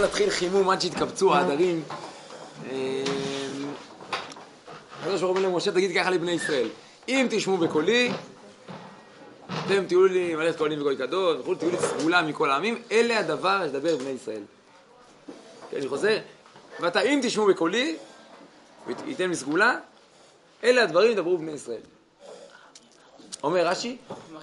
להתחיל חימום עד שהתקבצו העדרים. הקדוש ברוך הוא אומר למשה, תגיד ככה לבני ישראל, אם תשמעו בקולי, אתם תהיו לי מלא כהנים וגוי קדוש, וכו', תהיו לי סגולה מכל העמים, אלה הדבר שדבר בני ישראל. כן, אני חוזר, ואתה אם תשמעו בקולי, ייתן לי סגולה, אלה הדברים ידברו בני ישראל. אומר רש"י,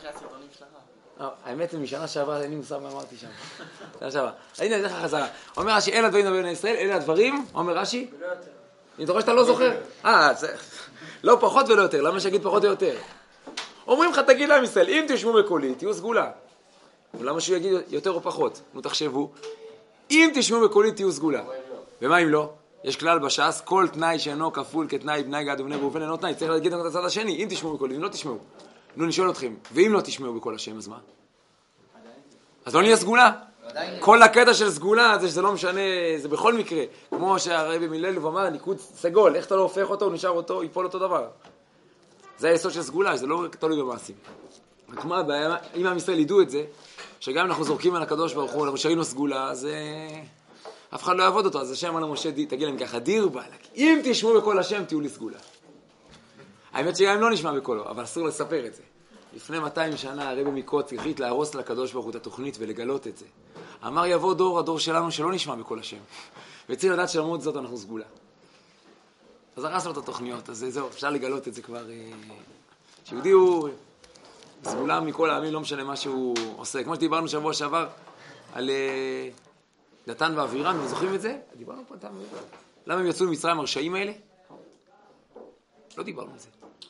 האמת משנה שעברה, אין לי מושג מה אמרתי שם. שנה שעברה. הנה, אני אתן לך חזרה. אומר רש"י, אלה הדברים ידברו בני ישראל, אלה הדברים, אומר רש"י, אני זוכר שאתה לא זוכר. לא פחות ולא יותר, למה שיגיד פחות או יותר? אומרים לך, תגיד לעם ישראל, אם תשמעו בקולי, תהיו סגולה. למה שהוא יגיד יותר או פחות? נו, תחשבו. אם תשמעו בקולי, תהיו סגולה. ומה אם לא? יש כלל בש"ס, כל תנאי שאינו כפול כתנאי בני גד ובני ראובן אינו תנאי. צריך להגיד את הצד השני, אם תשמעו בקולי, אם לא תשמעו. נו, נשאל אתכם, ואם לא תשמעו בקול השם, אז מה? אז לא נהיה סגולה. כל הקטע של סגולה זה שזה לא משנה, זה בכל מקרה. כמו שהרבי מיללוב אמר, ניקוד סגול, איך אתה לא הופך אותו, הוא נשאר אותו, ייפול אותו דבר. זה היסוד של סגולה, זה לא תלוי במעשים. כמו הבעיה, אם עם ישראל ידעו את זה, שגם אנחנו זורקים על הקדוש ברוך הוא, שראינו סגולה, אז אף אחד לא יעבוד אותו. אז השם אמר למשה, תגיד להם ככה, דיר בעלק, אם תשמעו בקול השם, תהיו לי סגולה. האמת שגם אם לא נשמע בקולו, אבל אסור לספר את זה. לפני 200 שנה הרבי מקוץ החליט להרוס לקדוש ברוך הוא את התוכנית ולגלות את זה. אמר יבוא דור, הדור שלנו שלא נשמע בקול השם. וצריך לדעת שלמרות זאת אנחנו סגולה. אז הרס לו את התוכניות, אז זהו, אפשר לגלות את זה כבר. שיהודי הוא סגולה מכל העמים, לא משנה מה שהוא עושה. כמו שדיברנו שבוע שעבר על דתן ואבירם, אתם זוכרים את זה? דיברנו פה דתן ואבירם. למה הם יצאו ממצרים הרשעים האלה? לא דיברנו על זה.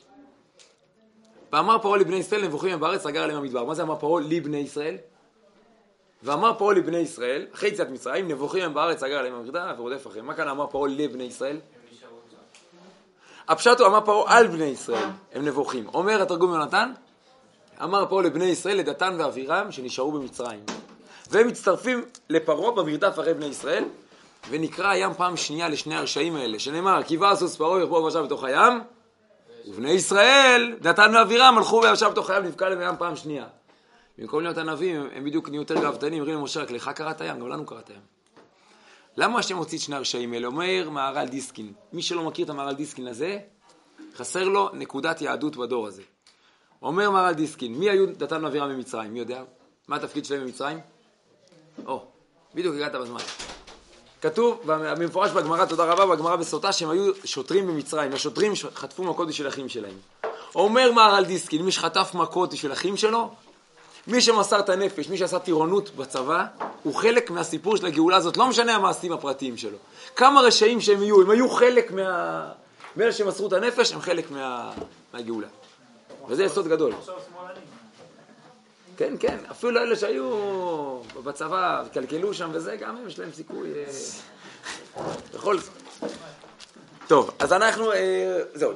ואמר פרעה לבני ישראל, נבוכים הם בארץ, סגר עליהם המדבר. מה זה אמר פרעה לבני ישראל? ואמר פרעה לבני ישראל, אחרי יציאת מצרים, נבוכים הם בארץ, סגר עליהם המדבר, ורודף אחריהם. מה כאן אמר פרעה לבני ישראל? הפשט הוא אמר פרעה על בני ישראל, הם נבוכים. אומר התרגום יונתן, אמר פרעה לבני ישראל, לדתן ואבירם, שנשארו במצרים. והם מצטרפים לפרעה במרדף אחרי בני ישראל, ונקרא הים פעם שנייה לשני הרשעים האלה, שנאמר, קיבה הסוס פרעה ירפו וישב בתוך הים, ובני ישראל, דתן ואבירם, הלכו וישב בתוך הים, נבקע להם הים פעם שנייה. במקום להיות הנביאים, הם בדיוק נהיו יותר גאוותנים, אומרים למשה, רק לך קראת הים, גם לנו קראת הים. למה השם הוציא את שני הרשעים האלה? אומר מהר"ל דיסקין, מי שלא מכיר את המהר"ל דיסקין הזה, חסר לו נקודת יהדות בדור הזה. אומר מהר"ל דיסקין, מי היו דתן ואבירם במצרים? מי יודע? מה התפקיד שלהם במצרים? בדיוק הגעת בזמן. כתוב, במפורש בגמרא, תודה רבה, בגמרא בסוטה, שהם היו שוטרים במצרים. השוטרים חטפו מכות בשביל אחים שלהם. אומר מהר"ל דיסקין, מי שחטף מכות בשביל אחים שלו, מי שמסר את הנפש, מי שעשה טירונות בצבא, הוא חלק מהסיפור של הגאולה הזאת, לא משנה המעשים הפרטיים שלו. כמה רשעים שהם יהיו, הם היו חלק מאלה שמסרו את הנפש, הם חלק מהגאולה. וזה יסוד גדול. כן, כן, אפילו אלה שהיו בצבא, קלקלו שם וזה, גם הם יש להם סיכוי. בכל זאת. טוב, אז אנחנו, זהו.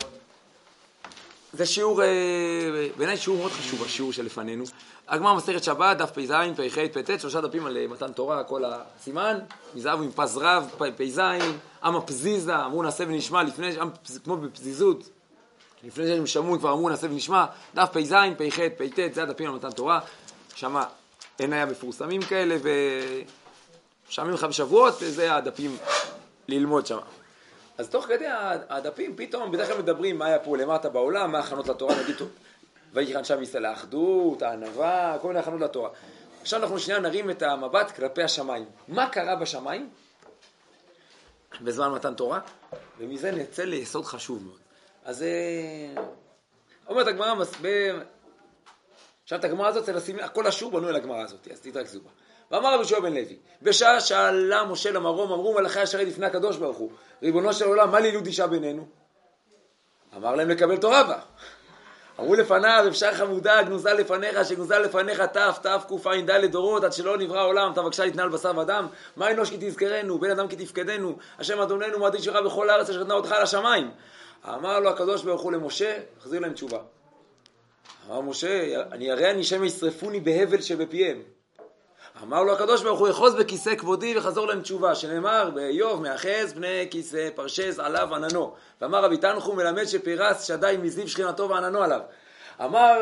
זה שיעור, בעיניי שיעור מאוד חשוב, השיעור שלפנינו. הגמרא מסכת שבת, דף פ"ז, פ"ח, פ"ט, 3 דפים על מתן תורה, כל הסימן, מזהב עם פז רב, פ"ז, עם הפזיזה, אמרו נעשה ונשמע, לפני, כמו בפזיזות, לפני שהם שמעו כבר אמרו נעשה ונשמע, דף פ"ז, פ"ח, פ"ט, זה הדפים על מתן תורה, שמה אין היה מפורסמים כאלה, ושמים לך בשבועות, זה הדפים ללמוד שמה. אז תוך כדי הדפים פתאום בדרך כלל מדברים מה היה פה למטה בעולם, מה הכנות לתורה, נגיד טוב, ויקרן שם ישראל האחדות, הענווה, כל מיני הכנות לתורה. עכשיו אנחנו שנייה נרים את המבט כלפי השמיים. מה קרה בשמיים בזמן מתן תורה? ומזה נצא ליסוד חשוב מאוד. אז אומרת הגמרא, עכשיו את הגמרא הזאת, כל השיעור בנו אל הגמרא הזאת, אז תתרכזו בה. ואמר רבי יהושע בן לוי, בשעה שעלה משה למרום, אמרו מלאכי השרת לפני הקדוש ברוך הוא, ריבונו של עולם, מה לילוד אישה בינינו? אמר להם לקבל תורה בה. אמרו לפניו, אפשר חמודה, גנוזה לפניך, שגנוזה לפניך תף קע"ד לדורות, עד שלא נברא העולם, אתה בבקשה יתנהל בשר ודם, מה אנוש כי תזכרנו, בן אדם כי תפקדנו, השם אדוננו מעדיד שלך בכל הארץ, אשר נתנה אותך על השמיים. אמר לו הקדוש ברוך הוא למשה, החזיר להם תשובה. אמר משה, אני שם ישרפוני בהבל שבפיהם. אמר לו הקדוש ברוך הוא, יחוז בכיסא כבודי וחזור להם תשובה, שנאמר באיוב, מאחז פני כיסא פרשז עליו עננו. ואמר רבי תנחום מלמד שפירס שדי מזיו שכינתו ועננו עליו. אמר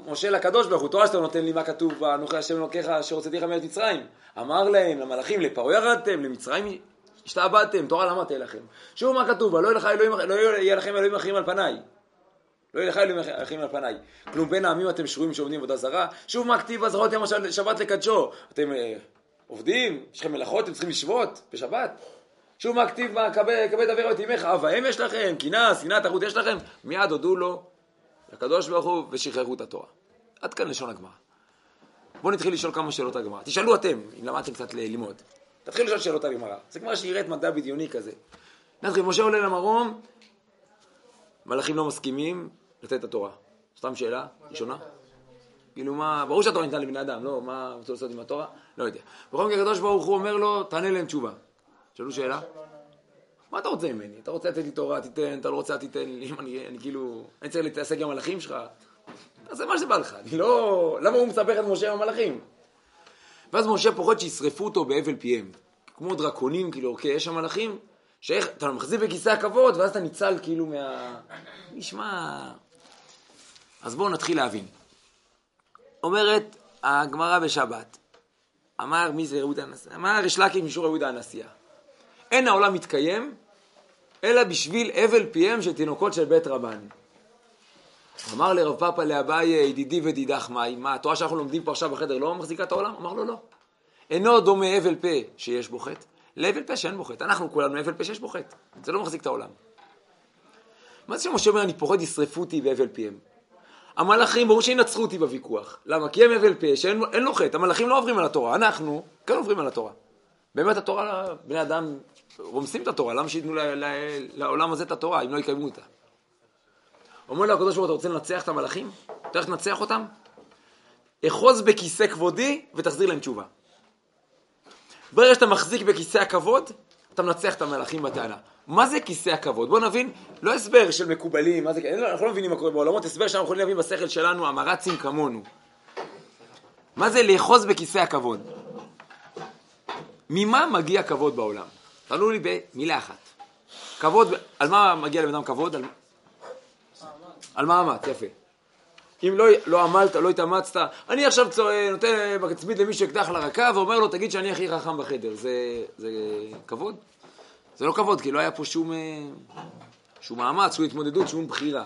משה לקדוש ברוך הוא, תורה שאתה נותן לי מה כתוב באנוכי השם אלוקיך אשר הוצאתיך מארץ מצרים. אמר להם, למלאכים, לפרעה ירדתם, למצרים השתעבדתם, תורה למה תהיה לכם. שוב מה כתוב, לא יהיה לכם אלוהים אחרים על פניי. לא יהיה לך אלוהים אחרים על פניי. כלום בין העמים אתם שרויים שעובדים עבודה זרה. שוב מה כתיב זכרות יום שבת לקדשו. אתם עובדים, יש לכם מלאכות, אתם צריכים לשבות בשבת. שוב מה כתיב, כבד אוויר את אמך, אב ואם יש לכם, קנאה, שנאה, תרבות יש לכם. מיד הודו לו לקדוש ברוך הוא ושחררו את התורה. עד כאן לשון הגמרא. בואו נתחיל לשאול כמה שאלות הגמרא. תשאלו אתם, אם למדתם קצת ללמוד. תתחילו לשאול שאלות הגמרא. זה כמו שנראית מדע בדיוני כזה. נתחיל, משה עולה למרום, מלאכים לא מסכימים לתת את התורה. סתם שאלה, ראשונה. כאילו מה, ברור שהתורה ניתנה לבני אדם, לא, מה רוצה לעשות עם התורה? לא יודע. בכל מקרה, הקדוש ברוך הוא אומר לו, תענה להם תשובה. שאלו שאלה? מה אתה רוצה ממני? אתה רוצה לתת לי תורה, תיתן, אתה לא רוצה, תיתן לי, אני כאילו, אני צריך להתעסק עם המלאכים שלך. תעשה מה שבא לך, אני לא, למה הוא מצפך את משה עם המלאכים? ואז משה פוחד שישרפו אותו בהבל פיהם. כמו דרקונים, כאילו, אוקיי, יש שם מלאכים, אתה מחזיק בכיסא הכבוד, ואז אתה ניצל כאילו נשמע... אז בואו נתחיל להבין. אומרת הגמרא בשבת, אמר מי זה יהודה הנשיאה? אמר ריש לקיש משור יהודה הנשיאה. אין העולם מתקיים, אלא בשביל אבל פיהם של תינוקות של בית רבן. אמר לרב פאפא לאביי, ידידי ודידך מאי, מה, התורה שאנחנו לומדים פה עכשיו בחדר לא מחזיקה את העולם? אמר לו לא. אינו דומה אבל פה שיש בו חטא, להבל פה שאין בו חטא. אנחנו כולנו אבל פה שיש בו חטא. זה לא מחזיק את העולם. מה זה שמשה אומר, אני פוחד ישרפו אותי בהבל פיהם? המלאכים ברור שינצחו אותי בוויכוח. למה? כי הם אבל פה שאין לו חטא. המלאכים לא עוברים על התורה, אנחנו כן עוברים על התורה. באמת התורה, בני אדם רומסים את התורה, למה שיתנו לעולם הזה את התורה, אם לא יקיימו אותה? אומר לו הקדוש ברוך הוא, אתה רוצה לנצח את המלאכים? אתה הולך לנצח אותם? אחוז בכיסא כבודי ותחזיר להם תשובה. ברגע שאתה מחזיק בכיסא הכבוד, אתה מנצח את המלאכים בטענה. מה זה כיסא הכבוד? בואו נבין, לא הסבר של מקובלים, מה זה, אנחנו לא מבינים מה קורה בעולמות, הסבר שאנחנו יכולים להבין בשכל שלנו, המרצים כמונו. מה זה לאחוז בכיסא הכבוד? ממה מגיע כבוד בעולם? תענו לי במילה אחת. כבוד, על מה מגיע לבן אדם כבוד? על מאמץ, יפה. אם לא עמלת, לא התאמצת, אני עכשיו נותן בקצבית למישהו אקדח לרקה ואומר לו, תגיד שאני הכי חכם בחדר. זה כבוד? זה לא כבוד, כי לא היה פה שום מאמץ, שום התמודדות, שום בחירה.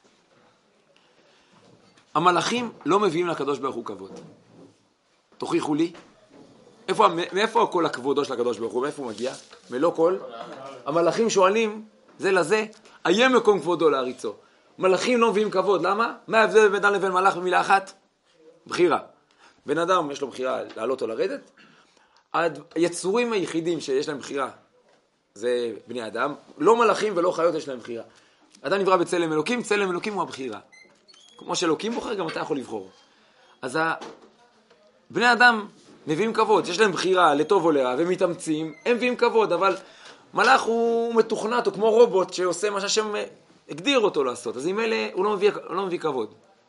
המלאכים לא מביאים לקדוש ברוך הוא כבוד. תוכיחו לי. מאיפה כל הכבודו של הקדוש ברוך הוא? מאיפה הוא מגיע? מלא כל. המלאכים שואלים, זה לזה, איה מקום כבודו להריצו. מלאכים לא מביאים כבוד, למה? מה ההבדל בין אדם לבין מלאך במילה אחת? בחירה. בן אדם יש לו בחירה לעלות או לרדת. היצורים היחידים שיש להם בחירה, זה בני אדם. לא מלאכים ולא חיות יש להם בחירה. אדם נברא בצלם אלוקים, צלם אלוקים הוא הבחירה. כמו שאלוקים בוחר, גם אתה יכול לבחור. אז בני אדם מביאים כבוד, יש להם בחירה לטוב או לרע, והם מתאמצים, הם מביאים כבוד, אבל מלאך הוא מתוכנת, הוא כמו רובוט שעושה מה שהשם הגדיר אותו לעשות, אז עם אלה הוא לא מביא כבוד.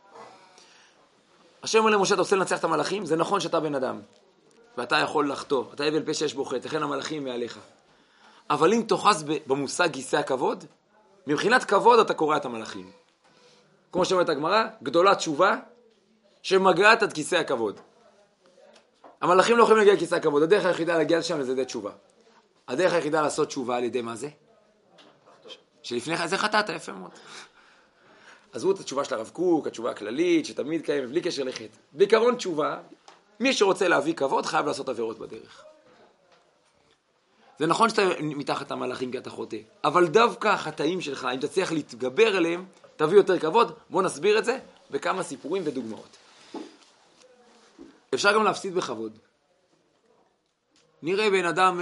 השם אומר למשה, אתה רוצה לנצח את המלאכים? זה נכון שאתה בן אדם, ואתה יכול לחטוא, אתה אבל פה שיש בו חטא, לכן המלאכים מעליך. אבל אם תאחז במושג כיסא הכבוד, מבחינת כבוד אתה קורא את המלאכים. כמו שאומרת הגמרא, גדולה תשובה שמגעת עד כיסא הכבוד. המלאכים לא יכולים להגיע לכיסא הכבוד, הדרך היחידה להגיע לשם זה ידי תשובה. הדרך היחידה לעשות תשובה על ידי מה זה? שלפני כן זה חטאת, יפה מאוד. עזבו את התשובה של הרב קוק, התשובה הכללית, שתמיד קיים, בלי קשר לחטא. בעיקרון תשובה, מי שרוצה להביא כבוד חייב לעשות עבירות בדרך. זה נכון שאתה מתחת המלאכים כי אתה חוטא, אבל דווקא החטאים שלך, אם תצליח להתגבר עליהם, תביא יותר כבוד. בוא נסביר את זה בכמה סיפורים ודוגמאות. אפשר גם להפסיד בכבוד. נראה בן אדם,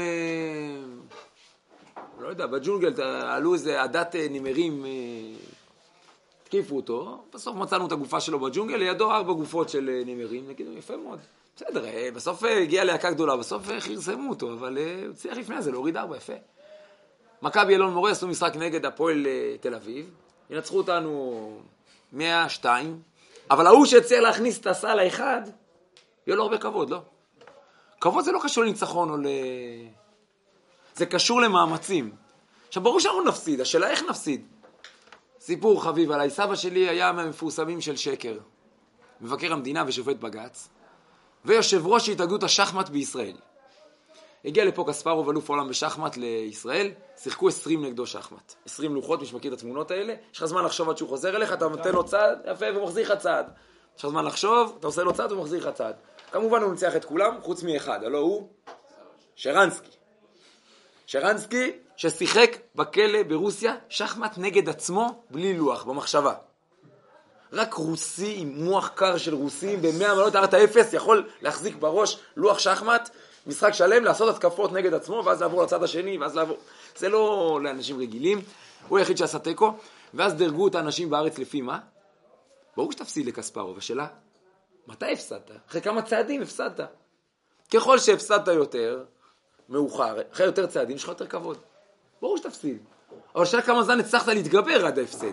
לא יודע, בג'ונגל עלו איזה עדת נמרים, תקיפו אותו, בסוף מצאנו את הגופה שלו בג'ונגל, לידו 4 גופות של נמרים, נגידו, יפה מאוד. בסדר, בסוף הגיעה להקה גדולה, בסוף חרסמו אותו, אבל הוא צריך לפני זה להוריד 4, יפה. מכבי אלון מורה עשו משחק נגד הפועל תל אביב, ינצחו אותנו 102, אבל ההוא שהצליח להכניס את הסל האחד, יהיה לו הרבה כבוד, לא? כבוד זה לא קשור לניצחון או זה קשור למאמצים. עכשיו, ברור שאנחנו נפסיד, השאלה איך נפסיד? סיפור חביב עליי, סבא שלי היה מהמפורסמים של שקר. מבקר המדינה ושופט בג"ץ, ויושב ראש התאגדות השחמט בישראל. הגיע לפה קספרוב, אלוף העולם בשחמט לישראל, שיחקו 20 נגדו שחמט. 20 לוחות, מי שמכיר את התמונות האלה, יש לך זמן לחשוב עד שהוא חוזר אליך, אתה נותן לו צעד, יפה, ומחזיר לך צעד. יש לך זמן לחשוב, אתה עושה לו צעד ומחזיר לך צעד. כמובן הוא נצח את כולם, חוץ מאחד, הלא הוא שרנסקי. שרנסקי ששיחק בכלא ברוסיה, שחמט נגד עצמו, בלי לוח, במחשבה. רק רוסי עם מוח קר של רוסים, ב100 מעלות תחת האפס, יכול להחזיק בראש לוח שחמט, משחק שלם, לעשות התקפות נגד עצמו, ואז לעבור לצד השני, ואז לעבור... זה לא לאנשים רגילים, הוא היחיד שעשה תיקו, ואז דרגו את האנשים בארץ לפי מה? ברור שתפסיד לקספרוב, השאלה, מתי הפסדת? אחרי כמה צעדים הפסדת? ככל שהפסדת יותר, מאוחר, אחרי יותר צעדים, יש לך יותר כבוד. ברור שתפסיד. אבל שאלה כמה זמן הצלחת להתגבר עד ההפסד.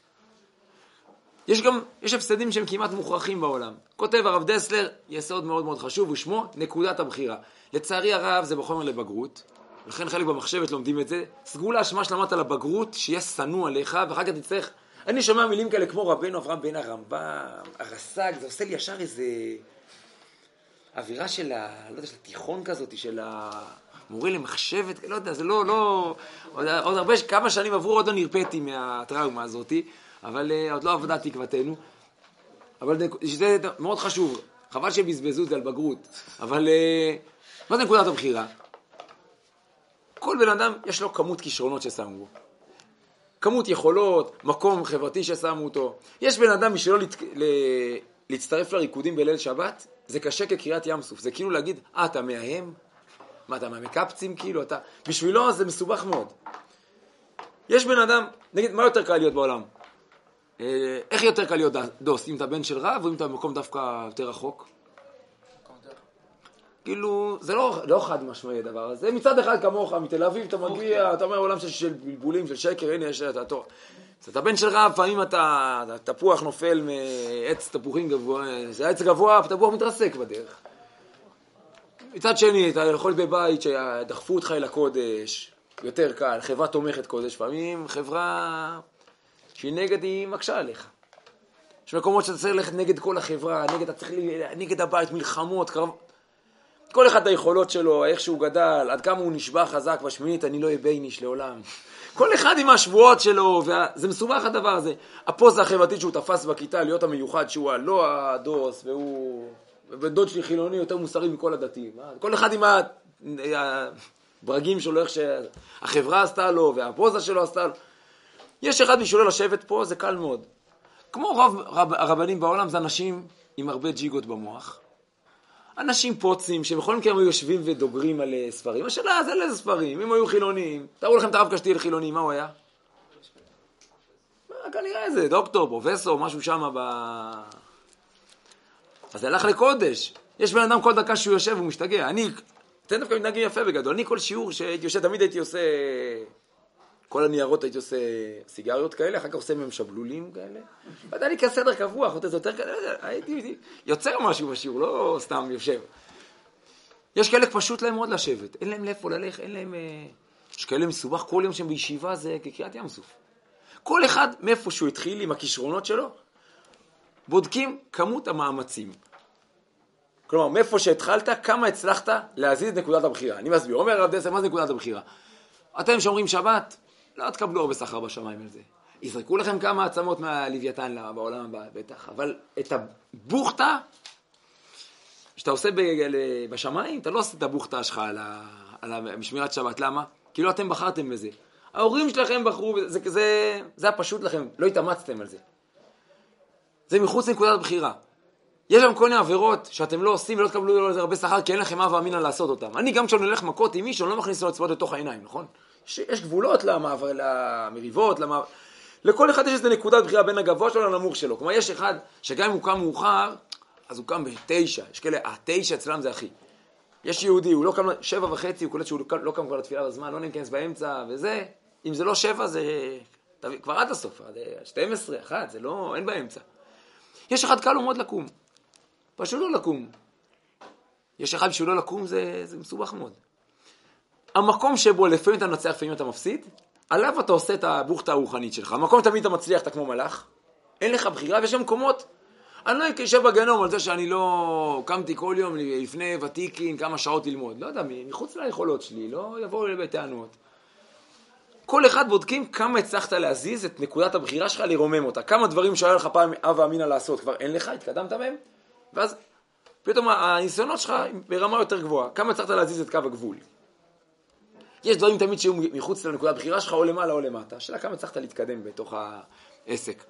יש הפסדים שהם כמעט מוכרחים בעולם. כותב הרב דסלר, יסוד מאוד מאוד חשוב, ושמו נקודת הבחירה. לצערי הרב זה בחומר לבגרות, לכן חלק במחשבת לומדים את זה. סגולה שמה שלמדת לבגרות, שיהיה שנוא עליך, ואחר כך תצטרך... אני שומע מילים כאלה כמו רבנו אברהם בן הרמב"ם, הרס"ג, זה עושה לי ישר איזה אווירה של לא יודע, של התיכון כזאת, של המורה למחשבת, לא יודע, זה לא עוד הרבה, כמה שנים עברו, עוד לא נרפאתי מהטראומה הזאת, אבל עוד לא עבדה תקוותנו. אבל זה מאוד חשוב, חבל שבזבזו את זה על בגרות. אבל מה זה נקודת הבחירה? כל בן אדם יש לו כמות כישרונות ששמו בו. כמות יכולות, מקום חברתי ששמו אותו. יש בן אדם בשבילו להצטרף לריקודים בליל שבת, זה קשה כקריאת ים סוף. זה כאילו להגיד, אתה מאהם? מה, אתה מהמקפצים כאילו? בשבילו זה מסובך מאוד. יש בן אדם, נגיד, מה יותר קל להיות בעולם? איך יותר קל להיות דוס? אם אתה בן של רב או אם אתה במקום דווקא יותר רחוק? כאילו, זה לא חד משמעי הדבר הזה. מצד אחד כמוך, מתל אביב אתה מגיע, אתה אומר עולם של בלבולים, של שקר, הנה יש את התור. אתה בן של רב, פעמים אתה תפוח נופל מעץ תפוחים גבוה, זה עץ גבוה, תפוח מתרסק בדרך. מצד שני, אתה יכול בבית שדחפו אותך אל הקודש, יותר קל, חברה תומכת קודש, פעמים חברה שהיא נגד, היא מקשה עליך. יש מקומות שאתה צריך ללכת נגד כל החברה, נגד הבית, מלחמות, כל אחד היכולות שלו, איך שהוא גדל, עד כמה הוא נשבע חזק בשמינית, אני לא אהיה בייניש לעולם. כל אחד עם השבועות שלו, זה מסובך הדבר הזה. הפוזה החברתית שהוא תפס בכיתה, להיות המיוחד, שהוא לא הדוס, ודוד שלי חילוני יותר מוסרי מכל הדתיים. כל אחד עם הברגים שלו, איך שהחברה עשתה לו, והפוזה שלו עשתה לו. יש אחד בשביל לשבת פה, זה קל מאוד. כמו רוב הרבנים בעולם, זה אנשים עם הרבה ג'יגות במוח. אנשים פוצים שהם בכל מקרה היו יושבים ודוגרים על ספרים. השאלה זה על איזה ספרים, אם היו חילוניים. תראו לכם את הרב קשתיאל חילוני, מה הוא היה? כנראה איזה דוקטור, פרופסור, משהו שם אז זה הלך לקודש. יש בן אדם כל דקה שהוא יושב והוא משתגע. אני, אתם דווקא מתנהגים יפה בגדול. אני כל שיעור שהייתי יושב, תמיד הייתי עושה, כל הניירות הייתי עושה סיגריות כאלה, אחר כך עושה מהם שבלולים כאלה. ואתה לי כסדר קבוע, אחותי זה יותר כאלה, הייתי יוצר משהו בשיעור, לא סתם יושב. יש כאלה פשוט להם מאוד לשבת, אין להם לאיפה ללך, אין להם... יש כאלה מסובך, כל יום שהם בישיבה זה כקריאת ים סוף. כל אחד מאיפה שהוא התחיל עם הכישרונות שלו, בודקים כמות המאמצים. כלומר, מאיפה שהתחלת, כמה הצלחת להזיז את נקודת הבחירה. אני מסביר, אומר הרב דסלר, מה זה נקודת הבחירה? אתם שאומרים שבת, לא תקבלו הרבה שכר בשמיים על זה. יזרקו לכם כמה עצמות מהלוויתן בעולם הבא, בטח. אבל את הבוכתה, שאתה עושה בשמיים, אתה לא עושה את הבוכתה שלך על המשמירת שבת. למה? כאילו אתם בחרתם בזה. ההורים שלכם בחרו, זה היה פשוט לכם, לא התאמצתם על זה. זה מחוץ לנקודת הבחירה. יש שם כל מיני עבירות שאתם לא עושים ולא תקבלו על זה הרבה שכר, כי אין לכם אהבה אמינה לעשות אותם. אני גם כשאני הולך מכות עם מישהו, אני לא מכניס לו אצבעות לתוך העיניים, נכון? יש גבולות למריבות, לכל אחד יש איזו נקודת בחירה בין הגבוה שלו לנמוך שלו. כלומר, יש אחד שגם אם הוא קם מאוחר, אז הוא קם ב9. יש כאלה, 9 אצלם זה הכי. יש יהודי, הוא לא קם 7:30, הוא קולט שהוא לא קם כבר לתפילה בזמן, לא נמכנס באמצע, וזה, אם זה לא 7, זה כבר עד הסוף, 12, 1, זה לא, אין באמצע. יש אחד קל מאוד לקום. פשוט לא לקום. יש אחד שהוא לא לקום, זה מסובך מאוד. המקום שבו לפעמים אתה נצח, לפעמים אתה מפסיד, עליו אתה עושה את הבוכתה הרוחנית שלך. המקום תמיד אתה מצליח, אתה כמו מלאך, אין לך בחירה, ויש מקומות, אני לא אשב בגיהנום על זה שאני לא קמתי כל יום לפני ותיקין כמה שעות ללמוד. לא יודע, מחוץ ליכולות שלי, לא יבואו לי בטענות. כל אחד בודקים כמה הצלחת להזיז את נקודת הבחירה שלך לרומם אותה. כמה דברים שהיה לך פעם אהבה אמינה לעשות, כבר אין לך, התקדמת מהם, ואז פתאום הניסיונות שלך ברמה יותר גבוהה. כמה הצלחת להזיז את קו הגבול. יש דברים תמיד שיהיו מחוץ לנקודת הבחירה שלך, או למעלה או למטה. השאלה כמה הצלחת להתקדם בתוך העסק.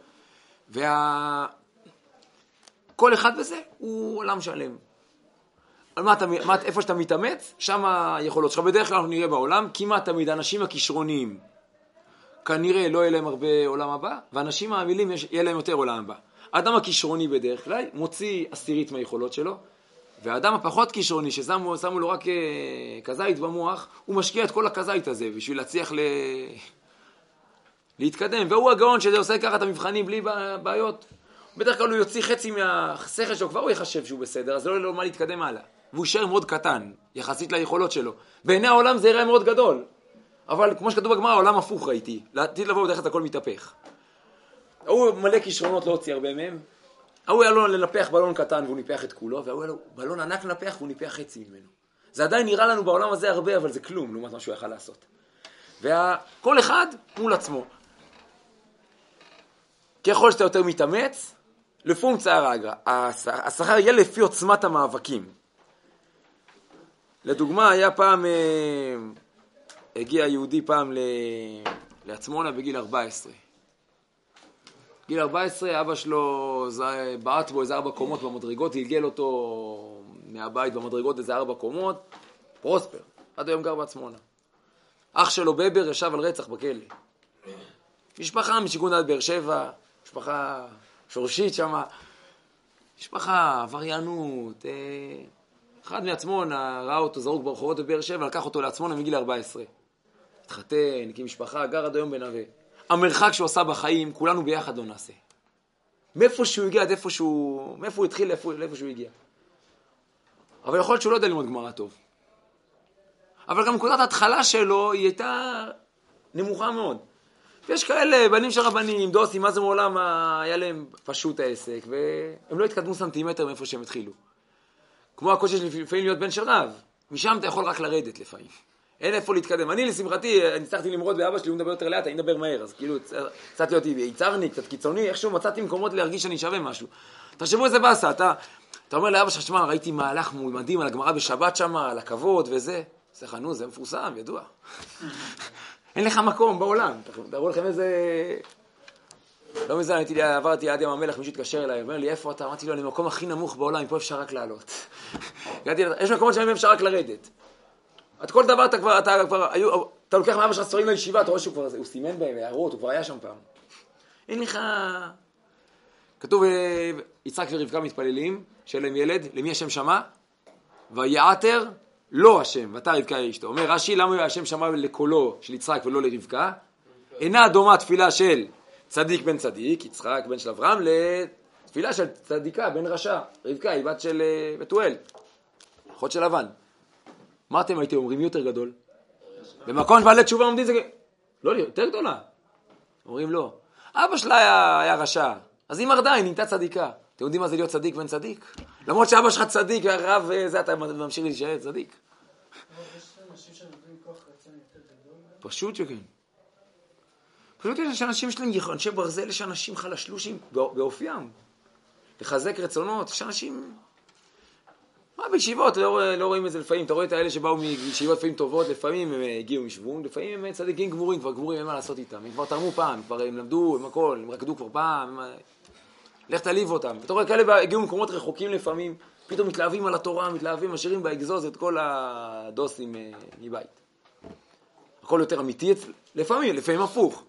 כל אחד בזה הוא עולם שלם. על איפה שאתה מתאמץ, שם היכולות שלך. בדרך כלל אנחנו נראה בעולם, כמעט תמיד האנשים הכישרוניים, כנראה לא יהיה להם הרבה עולם הבא, ואנשים העמילים יהיה להם יותר עולם הבא. האדם הכישרוני בדרך כלל מוציא 10% מהיכולות שלו, והאדם הפחות כישרוני, ששמו לו רק כזית במוח, הוא משקיע את כל הכזית הזה בשביל להצליח להתקדם. והוא הגאון שזה עושה ככה את המבחנים בלי בעיות. בדרך כלל הוא יוציא חצי מהשכל שלו, כבר הוא יחשב שהוא בסדר, אז לא יהיה לו מה להתקדם הלאה. והוא יישאר מאוד קטן, יחסית ליכולות שלו. בעיני העולם זה יראה מאוד גדול. אבל כמו שכתוב בגמרא, העולם הפוך ראיתי. לעתיד לבוא בדרך כלל הכל מתהפך. הוא מלא כישרונות, לא הוציא הרבה מהם. הוא היה לו לנפח בלון קטן והוא ניפח את כולו, והוא היה לו בלון ענק לנפח והוא ניפח חצי ממנו. זה עדיין נראה לנו בעולם הזה הרבה, אבל זה כלום, לעומת מה שהוא יכל לעשות. וכל אחד מול עצמו. ככל שאתה יותר מתאמץ, לפונקציה הרגע, השכר יהיה לפי עוצמת המאבקים. לדוגמה, היה פעם, הגיע יהודי פעם לעצמונה בגיל 14. גיל 14, אבא שלו בעט בו איזה 4 קומות במדרגות, גלגל אותו מהבית במדרגות איזה 4 קומות, פרוספר, עד היום גר בעצמונה. אח שלו בבר ישב על רצח בכלא. משפחה משכון עד באר שבע, משפחה שורשית שמה, משפחה, עבריינות, אחד מעצמונה ראה אותו זרוק ברחובות בבאר שבע, לקח אותו לעצמונה מגיל 14. התחתן, הקים משפחה, גר עד היום בנווה. המרחק שהוא עשה בחיים, כולנו ביחד לא נעשה. מאיפה שהוא הגיע, מאיפה הוא התחיל, לאיפה שהוא הגיע. אבל יכול להיות שהוא לא יודע ללמוד גמרא טוב. אבל גם נקודת ההתחלה שלו היא הייתה נמוכה מאוד. ויש כאלה בנים של רבנים, דוסים, מה זה מעולם, היה להם פשוט העסק, והם לא התקדמו סנטימטר מאיפה שהם התחילו. כמו הקושי של לפעמים להיות בן של רב. משם אתה יכול רק לרדת לפעמים. אין איפה להתקדם. אני לשמחתי, אני הצלחתי למרוד באבא שלי, הוא מדבר יותר לאט, אני מדבר מהר, אז כאילו, קצת להיות יצרני, קצת קיצוני, איכשהו מצאתי מקומות להרגיש שאני שווה משהו. תחשבו איזה באסה, אתה אומר לאבא שלך, שמע, ראיתי מהלך מדהים על הגמרא בשבת שם, על הכבוד וזה. סליחה, נו, זה מפורסם, ידוע. אין לך מקום בעולם. תראו לכם איזה... לא מזמן, עברתי עד ים המלך, מישהו התקשר אליי, אומר לי, איפה אתה? אמרתי לו, אני במקום הכי נמוך בעולם, פה אפשר רק לעלות. יש מקומות שבהם אפשר רק לרדת. את כל דבר אתה לוקח מאבא שלך ספרים לישיבה, אתה רואה שהוא סימן בהם הערות, הוא כבר היה שם פעם. אין לך... כתוב, יצחק ורבקה מתפללים, שאין להם ילד, למי השם שמע? ויעתר לא השם, ואתה רבקה אשתו. אומר רש"י, למה השם שמע לקולו של יצחק ולא לרבקה? אינה דומה תפילה של צדיק בן צדיק, יצחק בן של אברהם, לתפילה של צדיקה בן רשע. רבקה היא בת של בתואל, אחות של לבן. מה אתם הייתם אומרים יותר גדול? במקום בעלי תשובה עומדים זה... לא, יותר גדולה. אומרים לא. אבא שלה היה רשע. אז היא מרדה, היא נהייתה צדיקה. אתם יודעים מה זה להיות צדיק בן צדיק? למרות שאבא שלך צדיק והרב זה אתה ממשיך להישאר צדיק. יש אנשים שנותנים כוח רצון יותר גדול? פשוט שכן. פשוט יש אנשים שלהם אנשי ברזל, יש אנשים חלשלושים באופיים. לחזק רצונות, יש אנשים... מה בישיבות, לא רואים את זה לפעמים, אתה רואה את האלה שבאו מישיבות לפעמים טובות, לפעמים הם הגיעו משבון, לפעמים הם צדיקים גמורים, כבר גמורים אין מה לעשות איתם, הם כבר תרמו פעם, כבר הם למדו, הם הכל, הם רקדו כבר פעם, לך תליב אותם. אתה רואה כאלה הגיעו ממקומות רחוקים לפעמים, פתאום מתלהבים על התורה, מתלהבים, משאירים באגזוז את כל הדוסים מבית. הכל יותר אמיתי, לפעמים הפוך.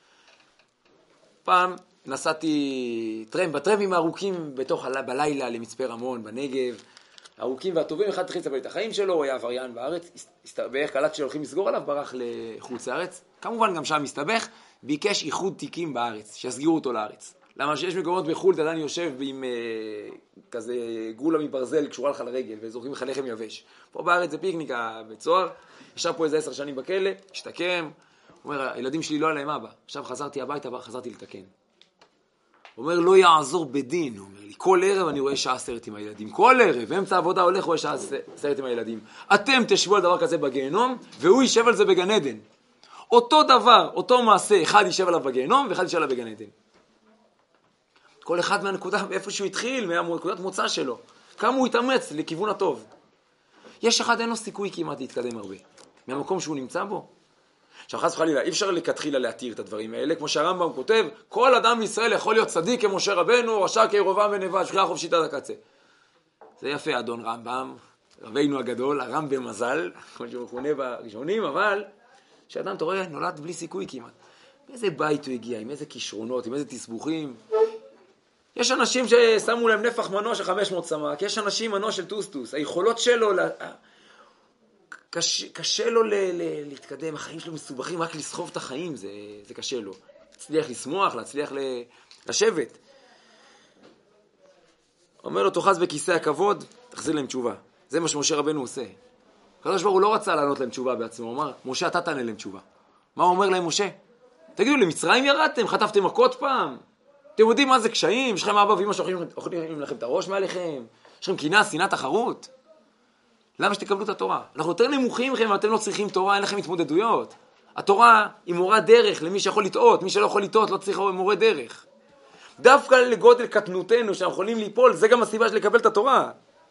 פעם נסעתי בטרמפים הארוכים בלילה למצפה רמון, בנגב, הארוכים והטובים, אחד התחיל לספר את החיים שלו, הוא היה עבריין בארץ, הסתבך, קלט שהולכים לסגור עליו, ברח לחוץ לארץ, כמובן גם שם מסתבך, ביקש איחוד תיקים בארץ, שיסגירו אותו לארץ. למה שיש מקומות בחול, אתה עדיין יושב עם כזה גולה מברזל, קשורה לך לרגל, וזורקים לך לחם יבש. פה בארץ זה פיקניקה בצוהר, ישב פה איזה 10 שנים בכלא, השתקם, הוא אומר, הילדים שלי לא עליהם אבא, עכשיו חזרתי הביתה, חזרתי לתקן. אומר, לא יעזור בדין, הוא אומר לי, כל ערב אני רואה שעה סרט עם הילדים, כל ערב, באמצע עבודה הולך רואה שעה סרט עם הילדים. אתם תשבו על דבר כזה בגיהנום, והוא יישב על זה בגן עדן. אותו דבר, אותו מעשה, אחד יישב עליו בגיהנום, ואחד יישב עליו בגן עדן. כל אחד מהנקודה, מאיפה שהוא התחיל, מהנקודת מוצא שלו. כמה הוא התאמץ לכיוון הטוב. יש אחד, אין לו סיכוי כמעט להתקדם הרבה. מהמקום שהוא נמצא בו. עכשיו חס וחלילה, אי אפשר לכתחילה להתיר את הדברים האלה, כמו שהרמב"ם כותב, כל אדם בישראל יכול להיות צדיק כמשה רבנו, רשע כירובעם ונבט, שכינה חופשית עד הקצה. זה יפה, אדון רמב"ם, רבינו הגדול, הרם במזל, כמו שהוא מכונה בראשונים, אבל שאדם, אתה רואה, נולד בלי סיכוי כמעט. מאיזה בית הוא הגיע, עם איזה כישרונות, עם איזה תסבוכים. יש אנשים ששמו להם נפח מנוע של 500 סמ"ק, יש אנשים מנוע של טוסטוס, היכולות שלו, קשה לו להתקדם, החיים שלו מסובכים, רק לסחוב את החיים, זה קשה לו. להצליח לשמוח, להצליח לשבת. אומר לו, תאחז בכיסא הכבוד, תחזיר להם תשובה. זה מה שמשה רבנו עושה. הקדוש ברוך הוא לא רצה לענות להם תשובה בעצמו, הוא אמר, משה, אתה תענה להם תשובה. מה הוא אומר להם, משה? תגידו, למצרים ירדתם? חטפתם מכות פעם? אתם יודעים מה זה קשיים? יש לכם אבא ואמא שאוכלים לכם את הראש מעליכם? יש לכם קנאה, שנאה, תחרות? למה שתקבלו את התורה? אנחנו יותר נמוכים מכם ואתם לא צריכים תורה, אין לכם התמודדויות. התורה היא מורה דרך למי שיכול לטעות, מי שלא יכול לטעות לא צריך מורה דרך. דווקא לגודל קטנותנו שאנחנו יכולים ליפול, זה גם הסיבה של לקבל את התורה.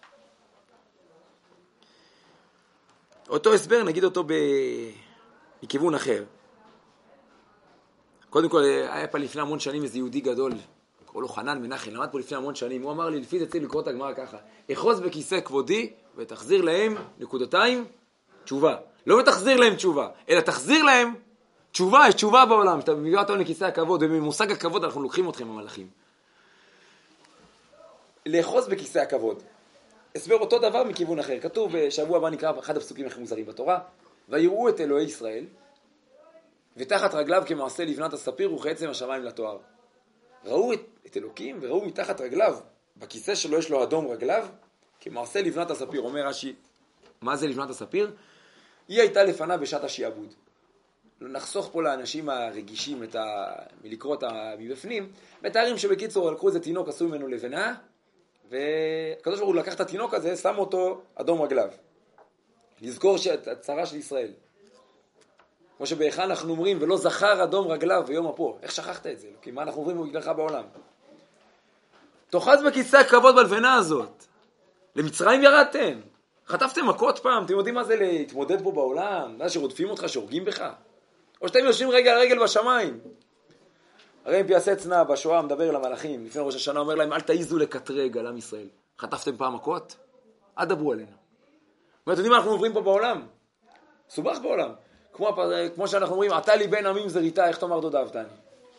אותו הסבר, נגיד אותו מכיוון אחר. קודם כל, היה פה לפני המון שנים איזה יהודי גדול, קורא לו חנן מנחם, למד פה לפני המון שנים, הוא אמר לי, לפי זה צריך לקרוא את הגמרא ככה, אחוז בכיסא כבודי ותחזיר להם נקודתיים תשובה. לא תחזיר להם תשובה, אלא תחזיר להם תשובה, יש תשובה בעולם, שאתה מביא אותם לכיסא הכבוד, ובמושג הכבוד אנחנו לוקחים אתכם המלאכים. לאחוז בכיסא הכבוד. הסבר אותו דבר מכיוון אחר. כתוב בשבוע הבא נקרא אחד הפסוקים הכי מוזרים בתורה, ויראו את אלוהי ישראל, ותחת רגליו כמעשה לבנת הספיר וכעצם השמיים לתואר. ראו את אלוקים וראו מתחת רגליו, בכיסא שלו יש לו אדום רגליו, כמעשה לבנת הספיר. אומר רש"י, מה זה לבנת הספיר? היא הייתה לפנה בשעת השיעבוד. נחסוך פה לאנשים הרגישים מלקרוא אותה מבפנים, מתארים שבקיצור לקחו איזה תינוק, עשו ממנו לבנה, והקדוש ברוך הוא לקח את התינוק הזה, שם אותו אדום רגליו. לזכור את הצרה של ישראל. כמו שבאחד אנחנו אומרים, ולא זכר אדום רגליו ביום אפו. איך שכחת את זה? כי מה אנחנו אומרים בגללך בעולם? תאחז בכיסא הכבוד בלבנה הזאת. למצרים ירדתם. חטפתם מכות פעם. אתם יודעים מה זה להתמודד פה בעולם? מה שרודפים אותך, שהורגים בך? או שאתם יושבים רגל על רגל בשמיים. הרי אם פיאסצנה בשואה מדבר למלאכים, לפני ראש השנה אומר להם, אל תעיזו לקטרג על עם ישראל. חטפתם פעם מכות? אל דברו עלינו. אתם יודעים מה אנחנו עוברים פה בעולם? סובך בעולם. כמו שאנחנו אומרים, עתה לי בין עמים זריתה, איך תאמר דודה אהבתני?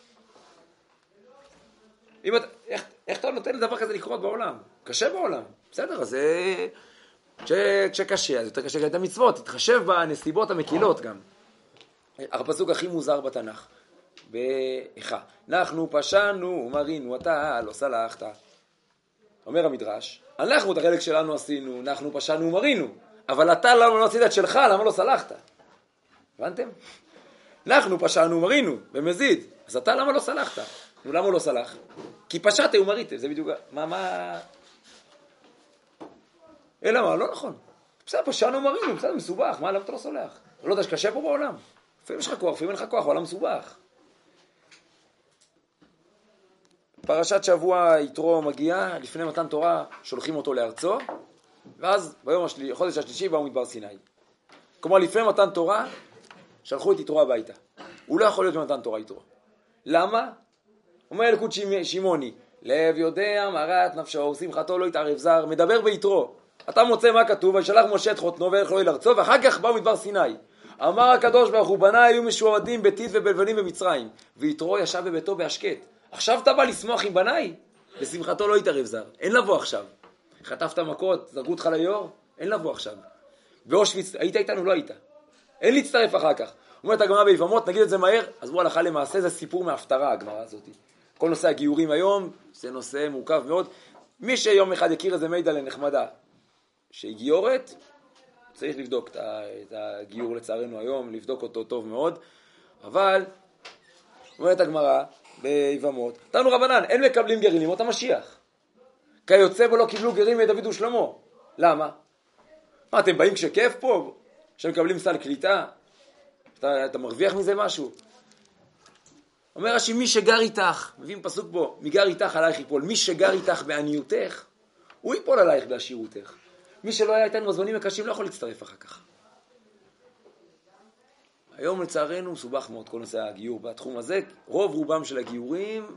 איך אתה נותן לדבר כזה לקרות בעולם? קשה בעולם. בסדר, אז כשקשה, אז יותר קשה את המצוות. תתחשב בנסיבות המקילות גם. הפסוק הכי מוזר בתנ"ך. באיכה. אנחנו פשענו ומרינו, אתה לא סלחת. אומר המדרש, אנחנו את החלק שלנו עשינו, אנחנו פשענו ומרינו. אבל אתה למה לא עשית את שלך, למה לא סלחת? הבנתם? אנחנו פשענו ומרינו, במזיד. אז אתה למה לא סלחת? למה הוא לא סלח? כי פשעתם ומריתם, זה בדיוק... מה? אלא מה? לא נכון. בסדר, פשענו ומרינו, בסדר, מסובך. מה, למה אתה לא סולח? לא יודע שקשה פה בעולם. לפעמים יש לך כוח, לפעמים אין לך כוח, העולם מסובך. פרשת שבוע יתרו מגיע, לפני מתן תורה שולחים אותו לארצו, ואז ביום החודש השלישי באו מדבר סיני. כלומר, לפני מתן תורה, שלחו את יתרו הביתה. הוא לא יכול להיות במתן תורה יתרו. למה? אומר אלקוט שמעוני, לב יודע מרת נפשו, שמחתו לא יתערב זר, מדבר ביתרו. אתה מוצא מה כתוב, וישלח משה את חותנו וילך לו אל ארצו, ואחר כך באו מדבר סיני. אמר הקדוש ברוך הוא, בניי היו משועבדים בטיט ובלבנים במצרים, ויתרו ישב בביתו בהשקט. עכשיו אתה בא לשמוח עם בניי? ושמחתו לא יתערב זר. אין לבוא עכשיו. חטפת מכות, זרקו אותך ליור? אין לבוא עכשיו. באושוויץ, היית איתנו? לא היית. אין להצטרף אחר כך. אומרת הגמרא ביבמות, נגיד את זה מהר, אז בוא הלכה למעשה, זה סיפור מהפטרה הגמרא הזאת. כל נושא הגיורים היום, זה נושא מורכב מאוד. מי שיום אחד יכיר איזה מידע לנחמדה, שהיא גיורת, צריך לבדוק את הגיור לצערנו היום, לבדוק אותו טוב מאוד. אבל, אומרת הגמרא, ביבמות, תנו רבנן, אין מקבלים גרים לימות המשיח. כיוצא בו לא קיבלו גרים מדוד ושלמה. למה? מה, אתם באים כשכיף פה? שמקבלים סל קליטה? אתה מרוויח מזה משהו? אומר רש"י, מי שגר איתך, מביאים פסוק בו, מי גר איתך עלייך יפול, מי שגר איתך בעניותך, הוא יפול עלייך בעשירותך. מי שלא היה איתנו בזמנים הקשים לא יכול להצטרף אחר כך. היום לצערנו מסובך מאוד כל נושא הגיור בתחום הזה, רוב רובם של הגיורים,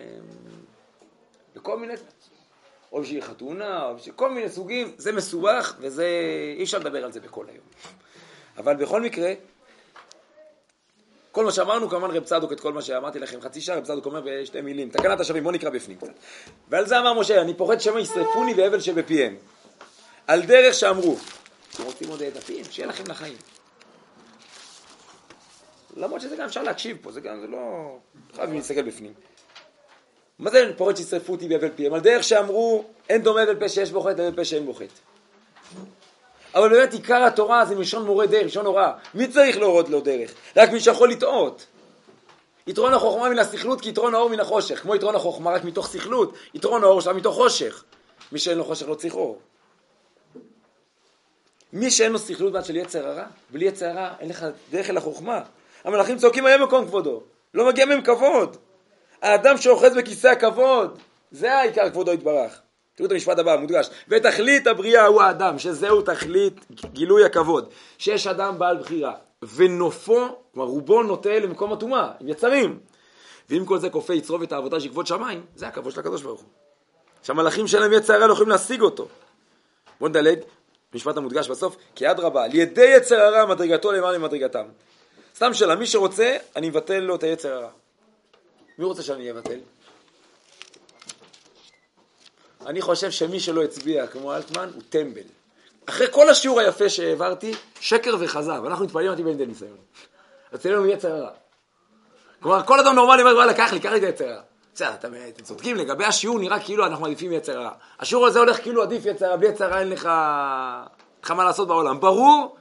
בכל מיני, או בשביל חתונה, או בשביל כל מיני סוגים, זה מסובך וזה, אי אפשר לדבר על זה בכל היום. אבל בכל מקרה, כל מה שאמרנו, כמובן רב צדוק את כל מה שאמרתי לכם, חצי שעה רב צדוק אומר בשתי מילים, תקנת השבים, בוא נקרא בפנים קצת. ועל זה אמר משה, אני פוחד שמא ישרפוני והבל שבפיהם. על דרך שאמרו, אתם רוצים עוד את הפיהם, שיהיה לכם לחיים. למרות שזה גם אפשר להקשיב פה, זה גם, זה לא... חייבים להסתכל בפנים. מה זה אני פוחד שישרפו אותי והבל פיהם? על דרך שאמרו, אין דומה הבל פה שיש בו חטא, הבל פה שאין בו חטא. אבל באמת עיקר התורה זה מלשון מורה דרך, מלשון הוראה. מי צריך להורות לו דרך? רק מי שיכול לטעות. יתרון החוכמה מן הסכלות כי יתרון האור מן החושך. כמו יתרון החוכמה רק מתוך סכלות, יתרון האור שלה מתוך חושך. מי שאין לו חושך לא צריך אור. מי שאין לו סכלות בעד של יצר הרע, בלי יצר הרע אין לך דרך אל החוכמה. המלאכים צועקים היה מקום כבודו. לא מגיע מהם כבוד. האדם שאוחז בכיסא הכבוד, זה העיקר כבודו יתברך. תראו את המשפט הבא, מודגש. ותכלית הבריאה הוא האדם, שזהו תכלית גילוי הכבוד. שיש אדם בעל בחירה, ונופו, כלומר רובו נוטה למקום הטומאה, עם יצרים. ואם כל זה כופה יצרוב את העבודה של כבוד שמיים, זה הכבוד של הקדוש ברוך הוא. שהמלאכים שלהם יצר הרע לא יכולים להשיג אותו. בוא נדלג, משפט המודגש בסוף, כי אדרבה, על ידי יצר הרע מדרגתו למעלה ממדרגתם. סתם שאלה, מי שרוצה, אני מבטל לו את היצר הרע. מי רוצה שאני אבטל? אני חושב שמי שלא הצביע כמו אלטמן הוא טמבל. אחרי כל השיעור היפה שהעברתי, שקר וחזב. אנחנו מתפעלים אותי בין ניסיון. אצלנו יצר הרע. כלומר, כל אדם נורמלי אומר, וואלה, קח לי את היצר הרע. בסדר, אתם צודקים, לגבי השיעור נראה כאילו אנחנו מעדיפים יצר הרע. השיעור הזה הולך כאילו עדיף יצר הרע, בלי יצר הרע אין לך מה לעשות בעולם. ברור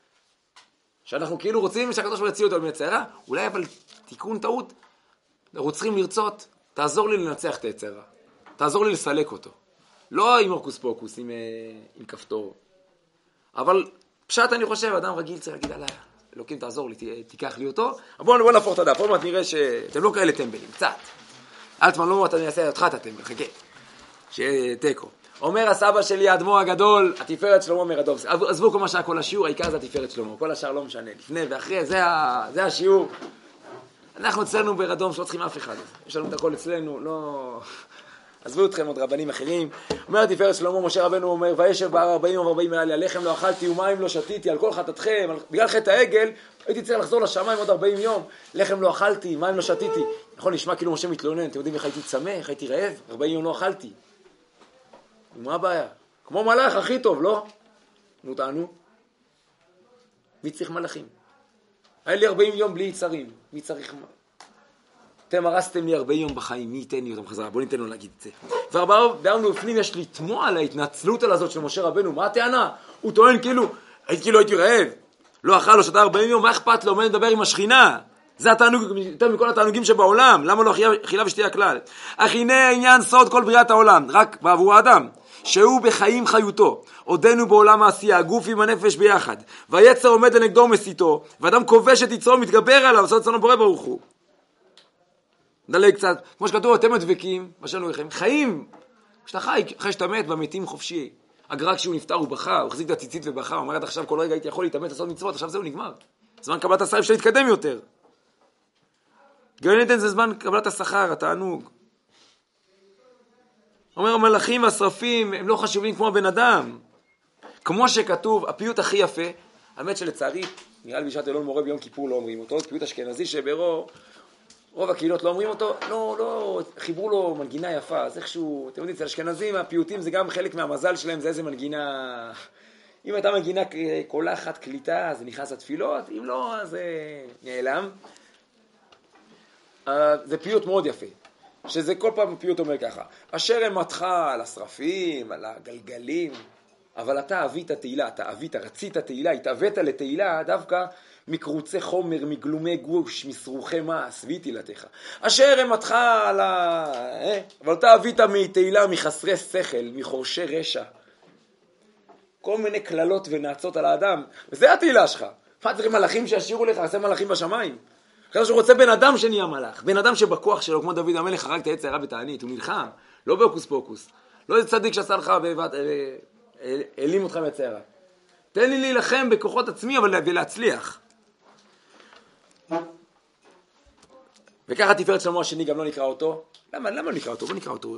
שאנחנו כאילו רוצים שהקדוש ברוך הוא יציל אותו מיצר הרע, אולי אבל תיקון טעות. אנחנו צריכים לרצות, תעזור לי לנצח את היצר הרע. תעזור לי לסלק אותו. לא עם אורקוס פוקוס, עם כפתור. אבל פשט אני חושב, אדם רגיל צריך להגיד עליי, אלוקים תעזור לי, תיקח לי אותו. בואו נהפוך את הדף, עוד מעט נראה שאתם לא כאלה טמבלים, קצת. אלטמן לא אתה נעשה אותך את הטמבל, חכה. שיהיה טקו. אומר הסבא שלי, האדמו"ר הגדול, התפארת שלמה מרדובסקי. עזבו כל מה שהיה כל השיעור, העיקר זה התפארת שלמה. כל השאר לא משנה. לפני ואחרי, זה השיעור. אנחנו אצלנו ברדום שלא צריכים אף אחד. יש לנו את הכל אצלנו, לא... עזבו אתכם עוד רבנים אחרים. אומר תפארת שלמה, משה רבנו אומר, וישב בהר 40 יום 40 לילה, לחם לא אכלתי ומים לא שתיתי, על כל חטאתכם, בגלל חטא העגל, הייתי צריך לחזור לשמיים עוד 40 יום, לחם לא אכלתי, מים לא שתיתי. יכול נשמע כאילו משה מתלונן, אתם יודעים איך הייתי צמא, איך הייתי רעב, 40 יום לא אכלתי. ומה הבעיה? כמו מלאך הכי טוב, לא? נו תענו. מי צריך מלאכים? היה לי 40 יום בלי יצרים, מי צריך... אתם הרסתם לי 40 יום בחיים, מי ייתן לי אותם חזרה? בואו ניתן לו להגיד את זה. ואמרנו בפנים יש לתמוע על ההתנצלות על הזאת של משה רבנו. מה הטענה? הוא טוען כאילו הייתי רעב. לא אכל לו שתה 40 יום, מה אכפת לו? מה נדבר עם השכינה? זה התענוג יותר מכל התענוגים שבעולם. למה לא אכילה ושתייה כלל? אך הנה העניין סוד כל בריאת העולם, רק בעבור האדם. שהוא בחיים חיותו, עודנו בעולם העשייה, הגוף עם הנפש ביחד. והיצר עומד לנגדו ומסיתו, ואדם כובש את יצרו ומתגבר עליו, עושה רצונו בורא ברוך הוא. נדלג קצת, כמו שכתוב, אתם הדבקים, מה שלנו לכם, חיים, כשאתה חי, אחרי שאתה מת, במתים חופשי. הגרק כשהוא נפטר הוא בכה, הוא החזיק את הציצית ובכה, הוא אומר עד עכשיו כל רגע הייתי יכול להתאמץ לעשות מצוות, עכשיו זהו נגמר. זמן קבלת השכר אפשר להתקדם יותר. גן עדן זה זמן קבלת השכר, התענוג. אומר המלאכים והשרפים הם לא חשובים כמו הבן אדם. כמו שכתוב, הפיוט הכי יפה, האמת שלצערי, נראה לי בשעת אלון מורה ביום כיפור לא אומרים אותו, פיוט אשכנזי שברו רוב הקהילות לא אומרים אותו, לא, חיברו לו מנגינה יפה, אז איכשהו, אתם יודעים, אצל אשכנזים, הפיוטים זה גם חלק מהמזל שלהם, זה איזה מנגינה, אם הייתה מנגינה קולחת, קליטה, זה נכנס לתפילות, אם לא, אז זה נעלם. זה פיוט מאוד יפה, שזה כל פעם פיוט אומר ככה, אשר אמתך על השרפים, על הגלגלים, אבל אתה אבית תהילה, רצית תהילה, התאבאת לתהילה דווקא מקרוצי חומר, מגלומי גוש, מסרוחי מעש, והתהילתך. אשר אמתך על אבל אתה אבית מתהילה, מחסרי שכל, מחורשי רשע. כל מיני כללות ונעצות על האדם, וזה התהילה שלך. מה צריך מלאכים שישירו לך, עשה מלאכים בשמיים? אחרי שהוא רוצה בן אדם שנהיה מלאך, בן אדם שבכוח שלו, כמו דוד המלך, הרג את העץ הרע בתענית, הוא נלחם, לא באוקוס פוקוס. לא איזה צדיק שעשה לך העלים אותך מעץ הרע. תן לי להילחם בכוחות עצמי, אבל ולהצליח. וככה תפארת שלמה השני, גם לא נקרא אותו. למה לא נקרא אותו? בוא נקרא אותו.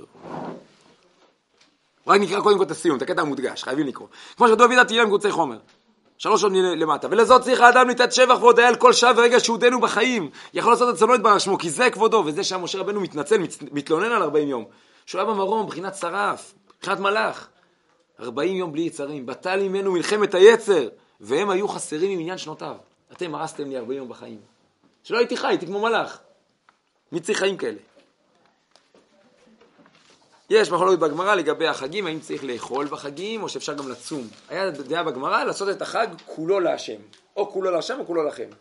רק נקרא קודם כל את הסיום, את הקטע המודגש, חייבים לקרוא. כמו שדוד התהילה מקרוצי חומר. 3 עוד למטה. ולזאת צריך האדם לתת שבח והודיה על כל שעה ורגע שהודנו בחיים. יכול לעשות את צלונות ברח שמו, כי זה כבודו, וזה שהמשה רבנו מתנצל, מתלונן על 40 יום. שהוא היה במרום, בחינת שרף, בחינת מלאך. 40 יום בלי יצרים. בטל ממנו מלחמת היצר, והם היו חסרים ממניין שנותיו. אתם הרסתם לי 40 יום בחיים. שלא הייתי חי, הייתי כמו מלאך. מי צריך חיים כאלה? יש מחלוקת בגמרא לגבי החגים, האם צריך לאכול בחגים או שאפשר גם לצום. היה דעה בגמרא לעשות את החג כולו להשם. או כולו להשם או כולו לכם.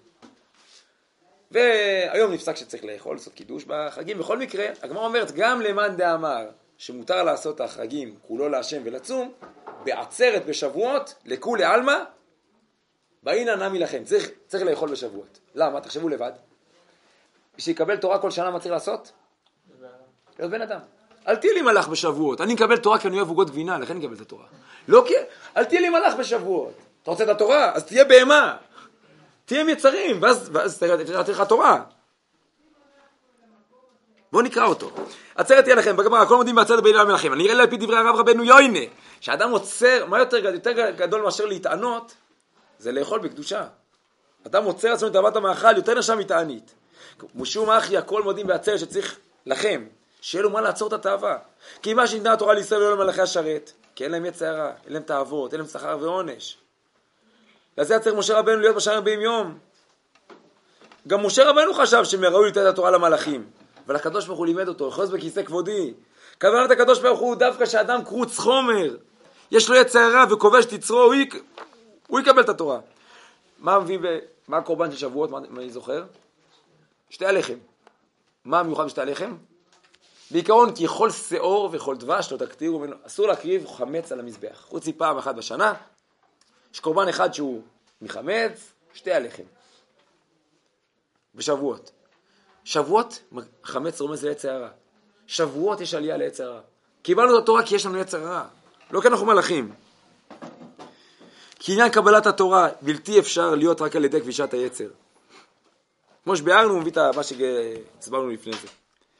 והיום נפסק שצריך לאכול, לעשות קידוש בחגים. בכל מקרה, הגמרא אומרת גם למאן דאמר שמותר לעשות את החגים כולו להשם ולצום, בעצרת בשבועות, לכולי עלמא, באינה נמי לכם. צריך לאכול בשבועות. למה? תחשבו לבד. שיקבל תורה כל שנה מה צריך לעשות? להיות בן אדם. אל תהיה לי מלאך בשבועות. אני מקבל תורה כי אני אוהב עוגות גבינה, לכן אני אקבל את התורה. לא כי... אל תהיה לי מלאך בשבועות. אתה רוצה את התורה? אז תהיה בהמה. תהיה מיצרים, ואז תראה לך תורה. בואו נקרא אותו. עצרת תהיה לכם, בגמרא, הכל מודים בעצרת בעילה המלאכים. אני אראה לה על פי דברי הרב רבנו יוינה, שאדם עוצר, מה יותר גדול מאשר להתענות, זה לאכול בקדושה. אדם עוצר עצמו את תאוות המאכל, יותר נשם מתענית. משום אחי, הכל מודים בעצרת שצריך לכם. שיהיה לו מה לעצור את התאווה. כי מה שניתנה התורה לישראל ולא למלאכי השרת, כי אין להם יצר הרע, אין להם תאוות, אין להם שכר ועונש. לזה צריך משה רבנו להיות בשער 40 יום. גם משה רבנו חשב שמראוי לתת את התורה למלאכים. אבל הקדוש ברוך הוא לימד אותו, אחוז בכיסא כבודי. כוונת הקדוש ברוך הוא דווקא שאדם קרוץ חומר, יש לו יצר הרע וכובש תצרו, הוא יקבל את התורה. מה הקורבן של שבועות, מה אני זוכר? שתי הלחם. מה המיוחד בשתי הלחם? בעיקרון, כי כל שיעור וכל דבש לא תקטירו ממנו, אסור להקריב חמץ על המזבח. חוץ פעם אחת בשנה, יש קורבן אחד שהוא מחמץ, שתי הלחם. בשבועות. שבועות, חמץ רומז ליצר הרע. שבועות יש עלייה ליצר הרע. קיבלנו את התורה כי יש לנו יצר הרע. לא כי אנחנו מלאכים. כי עניין קבלת התורה בלתי אפשר להיות רק על ידי כבישת היצר. כמו שביארנו, מביא את מה שהצברנו לפני זה.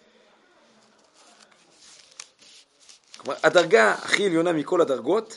כלומר, הדרגה הכי עליונה מכל הדרגות,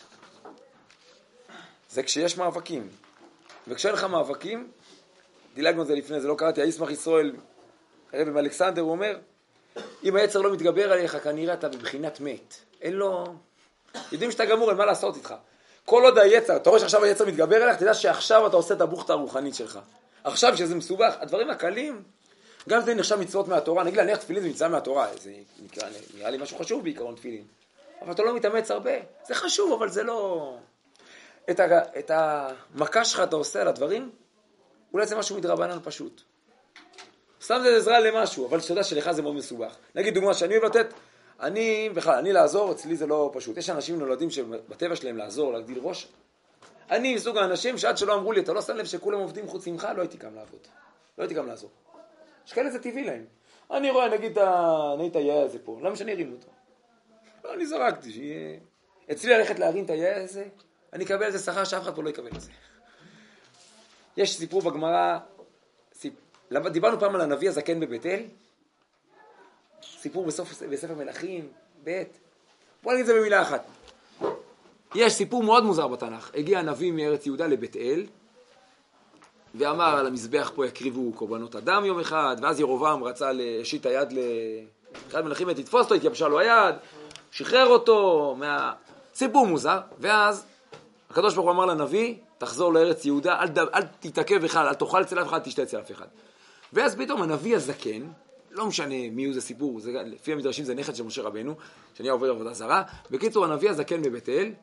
זה כשיש מאבקים. וכשאין לך מאבקים, דילגנו את זה לפני, זה לא קראתי, הישמח ישראל, הרב עם אלכסנדר, הוא אומר, אם היצר לא מתגבר עליך, כנראה אתה בבחינת מת. אין לו... יודעים שאתה גמור, אין מה לעשות איתך. כל עוד היצר, אתה רואה שעכשיו היצר מתגבר עליך, תדע שעכשיו אתה עושה את הבוכתה הרוחנית שלך. עכשיו שזה מסובך, הדברים הקלים, גם זה נחשב מצוות מהתורה, נגיד להניח תפילין זה מצווה מהתורה, זה נראה לי משהו חשוב בעיקרון תפילין. אבל אתה לא מתאמץ הרבה, זה חשוב, אבל זה לא... את המכה שלך אתה עושה על הדברים, אולי זה משהו מדרבנן פשוט. סתם זה עזרה למשהו, אבל שאתה יודע שלך זה מאוד מסובך. נגיד דוגמה שאני אוהב לתת, אני לעזור, אצלי זה לא פשוט. יש אנשים נולדים שבטבע שלהם לעזור, להגדיל ראש. אני מסוג האנשים שעד שלא אמרו לי, אתה לא שם לב שכולם עובדים חוץ ממך, לא הייתי קם לעבוד. לא הייתי קם לעזור. שכאלה זה טבעי להם. אני רואה, נגיד, אני את היהיה הזה פה, למה שאני ארים אותו? לא, אני זרקתי, שיהיה... אצלי ללכת להרים את היהיה הזה, אני אקבל איזה שכר שאף אחד פה לא יקבל את זה. יש סיפור בגמרא, דיברנו פעם על הנביא הזקן בבית אל, סיפור בספר מלכים, בית. בוא נגיד את זה במילה אחת. יש סיפור מאוד מוזר בתנ"ך. הגיע הנביא מארץ יהודה לבית אל, ואמר על המזבח פה יקריבו קורבנות אדם יום אחד, ואז ירובעם רצה להושיט את היד לאחד מלכים ותתפוס אותו, התייבשה לו היד, שחרר אותו, סיפור מוזר, ואז הקדוש ברוך הוא אמר לנביא, תחזור לארץ יהודה, אל תתעכב בכלל, אל תאכל אצל אף אחד, תשתה אצל אף אחד. ואז פתאום הנביא הזקן, לא משנה מי הוא זה סיפור, לפי המדרשים זה נכד של משה רבנו, שאני עובר עבודה זרה, בקיצור הנביא הזקן בבית אל,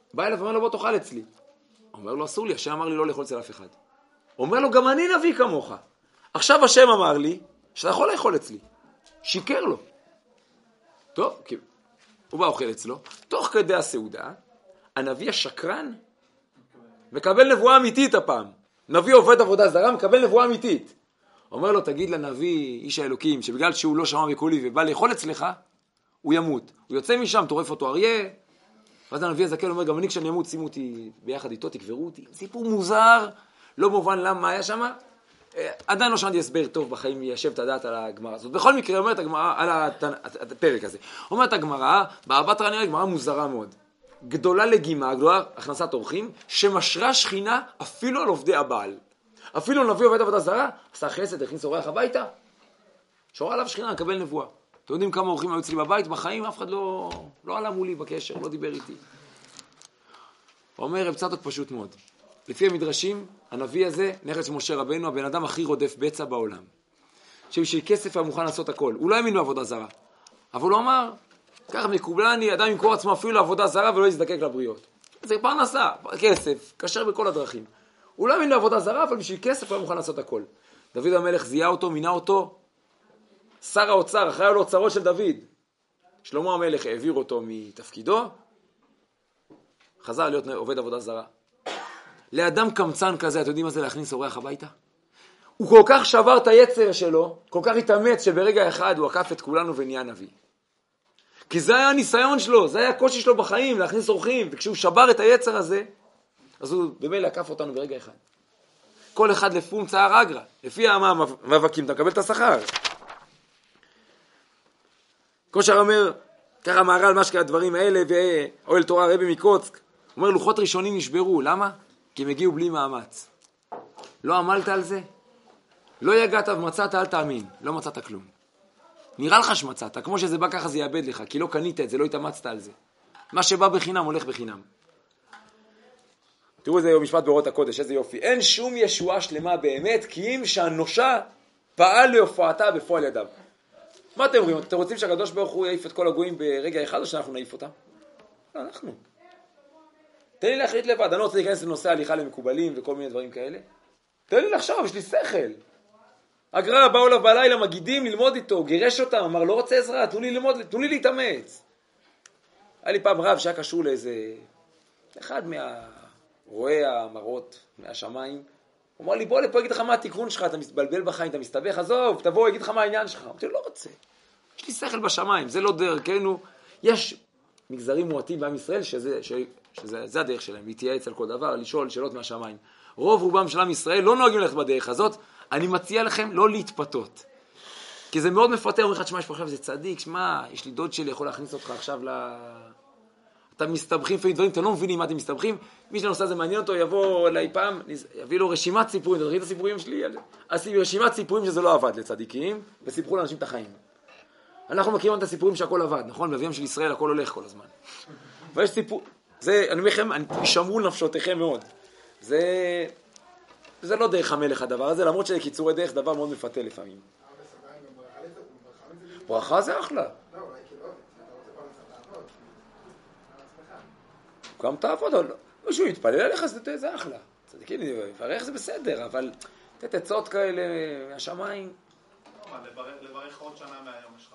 בא אליו ואומר לו, בוא תאכל אצלי. אומר לו, אסור לי, השם אמר לי לא לאכול אצל אף אחד. אומר לו, גם אני נביא כמוך. עכשיו השם אמר לי, שאתה יכול לאכול אצלי. שיקר לו. טוב, כי הוא בא אוכל אצלו. תוך כדי הסעודה, הנביא השקרן מקבל נבואה אמיתית הפעם. נביא עובד עבודה זרה, מקבל נבואה אמיתית. אומר לו, תגיד לנביא, איש האלוקים, שבגלל שהוא לא שמע בקולי ובא לאכול אצלך, הוא ימות. הוא יוצא משם, טורף אותו אריה. ואז הנביא הזקן אומר, גם אני כשאני אמות, שימו אותי ביחד איתו, תקברו אותי. סיפור מוזר, לא מובן למה היה שם. עדיין לא שמעתי הסבר טוב בחיים מיישב את הדעת על הגמרא הזאת. בכל מקרה אומרת הגמרא, על הפרק הזה. אומרת הגמרא, באבא תרא נראה גמרא מוזרה מאוד. גדולה לגימה, גדולה הכנסת אורחים, שמשרה שכינה אפילו על עובדי הבעל. אפילו נביא עובד עבודה זרה, עשה חסד, הכניס אורח הביתה, שורה עליו שכינה, נקבל נבואה. אתם יודעים כמה אורחים היו אצלי בבית? בחיים אף אחד לא עלה מולי בקשר, לא דיבר איתי. הוא אומר, רב צדוק פשוט מאוד. לפי המדרשים, הנביא הזה, נכד של משה רבנו, הבן אדם הכי רודף בצע בעולם. שבשביל כסף היה מוכן לעשות הכל. הוא לא האמין בעבודה זרה. אבל הוא אמר, ככה מקובלני, אדם ימכור עצמו אפילו לעבודה זרה ולא יזדקק לבריות. זה פרנסה, כסף, קשר בכל הדרכים. הוא לא האמין בעבודה זרה, אבל בשביל כסף הוא היה מוכן לעשות הכל. דוד המלך זיהה אותו, מינה אותו, שר האוצר, אחראי על האוצרות של דוד. שלמה המלך העביר אותו מתפקידו, חזר להיות עובד עבודה זרה. לאדם קמצן כזה, אתם יודעים מה זה להכניס אורח הביתה? הוא כל כך שבר את היצר שלו, כל כך התאמץ שברגע אחד הוא עקף את כולנו ונהיה נביא. כי זה היה הניסיון שלו, זה היה הקושי שלו בחיים, להכניס אורחים, וכשהוא שבר את היצר הזה, אז הוא במילא עקף אותנו ברגע אחד. כל אחד לפונקציה אגרא, לפי המאבקים, אתה מקבל את השכר. כושר אומר, ככה מהר"ל משקה הדברים האלה, ואוהל תורה רבי מקוצק, אומר לוחות ראשונים נשברו, למה? כי הם הגיעו בלי מאמץ. לא עמלת על זה? לא יגעת ומצאת, אל תאמין, לא מצאת כלום. נראה לך שמצאת, כמו שזה בא ככה זה יאבד לך, כי לא קנית את זה, לא התאמצת על זה. מה שבא בחינם הולך בחינם. תראו איזה משפט באורות הקודש, איזה יופי. אין שום ישועה שלמה באמת, כי אם שהנושה פעל להופעתה בפועל ידיו. מה אתם אומרים? אתם רוצים שהקדוש ברוך הוא יעיף את כל הגויים ברגע אחד, או שאנחנו נעיף אותם? לא, אנחנו. תן לי להחליט לבד, אני לא רוצה להיכנס לנושא הליכה למקובלים וכל מיני דברים כאלה. תן לי לחשוב, יש לי שכל. הגר"א באו אליו בלילה מגידים ללמוד איתו, גירש אותם, אמר לא רוצה עזרה, תנו לי ללמוד, תנו לי להתאמץ. היה לי פעם רב שהיה קשור לאיזה אחד מהרואי המראות מהשמיים, הוא אמר לי בוא לפה, אגיד לך מה התיקון שלך, אתה מתבלבל בחיים, אתה מסתבך, עזוב, תבוא, אגיד לך מה העניין שלך. אמרתי לא רוצה, יש לי שכל בשמיים, זה לא דרכנו. יש מגזרים מועטים בעם ישראל שזה הדרך שלהם, להתייעץ על כל דבר, לשאול שאלות מהשמיים. רוב רובם של עם ישראל לא נוהגים ללכת בדרך הזאת. אני מציע לכם לא להתפתות. כי זה מאוד מפתה, אומר לך, שמה, יש פה עכשיו איזה צדיק, שמה, יש לי דוד שלי, יכול להכניס אותך עכשיו אתם מסתבכים לפעמים דברים, אתם לא מבינים מה אתם מסתבכים, מי שנושא הזה מעניין אותו, יבוא אליי פעם, יביא לו רשימת סיפורים, תראי את הסיפורים שלי, רשימת סיפורים שזה לא עבד לצדיקים, וסיפרו לאנשים את החיים. אנחנו מכירים את הסיפורים שהכל עבד, נכון? באביהם של ישראל הכל הולך כל הזמן. ויש סיפור, זה, אני אומר לכם, תשמרו נפשותיכם מאוד. זה לא דרך המלך הדבר הזה, למרות שקיצורי דרך דבר מאוד מפתה לפעמים. ברכה זה אחלה. גם תעבוד, מישהו יתפלל עליך, זה אחלה. צדיקים, לברך זה בסדר, אבל תת עצות כאלה מהשמיים. לברך עוד שנה מהיום יש לך.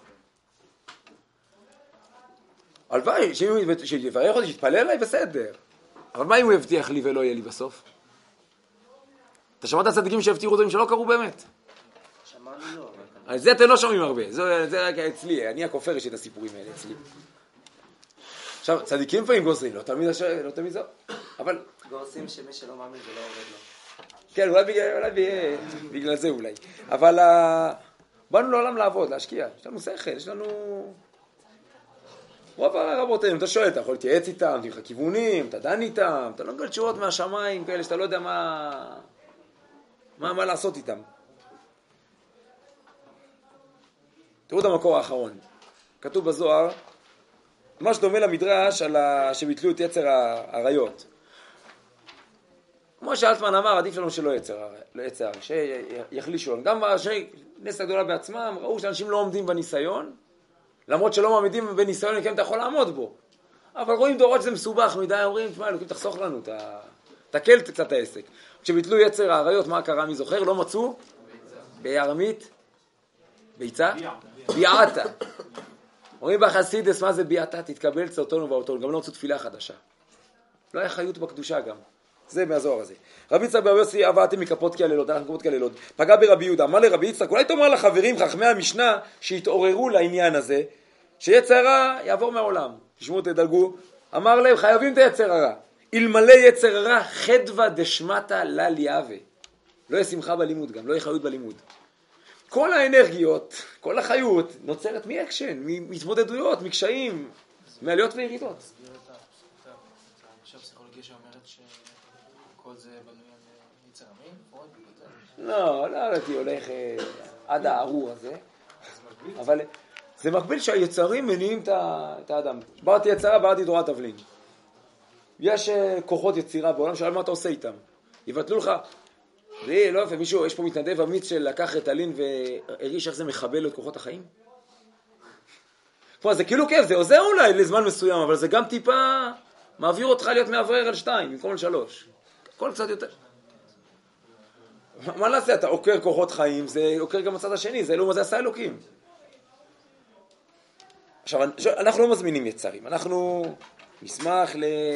הלוואי, שיברך אותי, שיתפלל עליי, בסדר. אבל מה אם הוא יבטיח לי ולא יהיה לי בסוף? אתה שמעת הצדיקים שהבטיחו דברים שלא קרו באמת? שמענו לא. על זה אתם לא שומעים הרבה, זה רק אצלי, אני הכופר יש את הסיפורים האלה אצלי. עכשיו, צדיקים לפעמים גוזרים, לא תמיד זו, אבל... גורסים שמי שלא מאמין זה לא עובד לו. כן, אולי בגלל זה אולי. אבל באנו לעולם לעבוד, להשקיע, יש לנו שכל, יש לנו... רוב הרבותיהם, אתה שואל, אתה יכול להתייעץ איתם, תהיה לך כיוונים, אתה דן איתם, אתה לא מקבל תשובות מהשמיים כאלה שאתה לא יודע מה לעשות איתם. תראו את המקור האחרון. כתוב בזוהר, ממש דומה למדרש על שביטלו את יצר העריות. כמו שאלטמן אמר, עדיף לנו שלא יצר, שיחלישו. גם נס הגדולה בעצמם, ראו שאנשים לא עומדים בניסיון, למרות שלא מעמידים בניסיון, כן אתה יכול לעמוד בו. אבל רואים דורות שזה מסובך מדי, אומרים, תשמע, אלוקים תחסוך לנו, תקל קצת העסק. כשביטלו יצר האריות, מה קרה, מי זוכר? לא מצאו? בארמית? ביצה? ביעתה. אומרים בחסידס, מה זה ביעתה? תתקבל צאותנו ואותנו, גם לא מצאו תפילה חדשה. לא היה חיות בקדושה גם. זה מהזוהר הזה. רבי יצחק בר יוסי, עברתם מכפות כלילות, הלך מכפות כלילות. פגע ברבי יהודה, אמר לרבי יצחק, אולי תאמר לחברים, חכמי המשנה, שהתעוררו לעניין הזה, שיצר הרע יעבור מהעולם. תשמעו, תדלגו. אמר להם, חייבים את היצר הרע. אלמלא יצר הרע, חדווה דשמטה לליאווה. לא יהיה שמחה בלימוד גם, לא יהיה חיות בלימוד. כל האנרגיות, כל החיות, נוצרת מאקשן, מהתמודדויות, מקשיים, מעליות וירידות. עכשיו פסיכולוגיה שאומרת שכל זה בנוי על יצר המין? לא הייתי הולך עד הארור הזה, אבל זה מקביל שהיצרים מניעים את האדם. ברתי יצרה, ברתי תורת תבלין. יש כוחות יצירה בעולם, שאל מה אתה עושה איתם? יבטלו לך, לא יפה, מישהו, יש פה מתנדב אמיץ שלקח רטלין והריש איך זה מחבל את כוחות החיים? זה כאילו כיף, זה עוזר אולי לזמן מסוים, אבל זה גם טיפה מעביר אותך להיות מעברר על 2, במקום על 3. הכל קצת יותר. מה נעשה? אתה עוקר כוחות חיים, זה עוקר גם הצד השני, זה לא מה זה עשה אלוקים. עכשיו, אנחנו לא מזמינים יצרים, אנחנו נשמח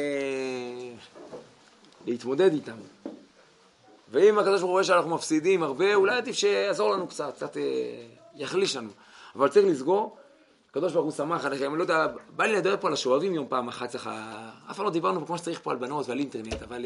להתמודד איתם. ואם הקדוש ברוך הוא רואה שאנחנו מפסידים הרבה, אולי עדיף שיעזור לנו קצת יחליש לנו. אבל צריך לסגור, הקדוש ברוך הוא שמח עליכם, לא יודע, בא לי לדבר פה על השואבים יום פעם אחת, אף פעם לא דיברנו פה כמו שצריך פה על בנות ועל אינטרנט, אבל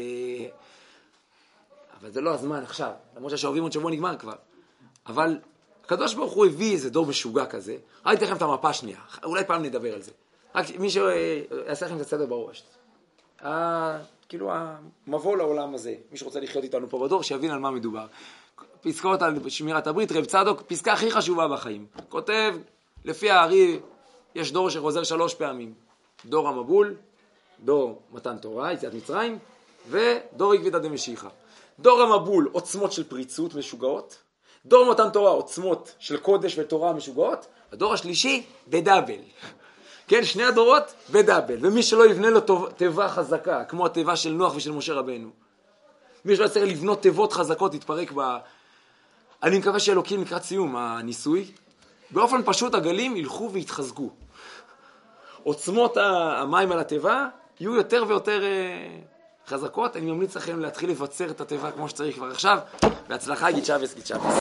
זה לא הזמן עכשיו, למרות שהשואבים עוד שבוע נגמר כבר. אבל הקדוש ברוך הוא הביא איזה דור משוגע כזה, ראיתי לכם את המפה השנייה, אולי פעם נדבר על זה. רק מי שיעשה לכם את הסדר בראש. כאילו המבוא לעולם הזה, מי שרוצה לחיות איתנו פה בדור, שיבין על מה מדובר. פסקאות על שמירת הברית, רב צדוק, פסקה הכי חשובה בחיים. כותב, לפי הארי, יש דור שחוזר 3 פעמים. דור המבול, דור מתן תורה, יציאת מצרים, ודור עקבתא דמשיחא. דור המבול, עוצמות של פריצות משוגעות. דור מתן תורה, עוצמות של קודש ותורה משוגעות. הדור השלישי, בדאבל. כן, 2 הדורות בדאבל, ומי שלא יבנה לו תיבה חזקה, כמו התיבה של נוח ושל משה רבנו. מי שלא צריך לבנות תיבות חזקות, יתפרק אני מקווה שאלוקים לקראת סיום הניסוי, באופן פשוט הגלים ילכו ויתחזקו. עוצמות המים על התיבה יהיו יותר ויותר חזקות. אני ממליץ לכם להתחיל לבצר את התיבה כמו שצריך כבר עכשיו, בהצלחה, גיט שבס.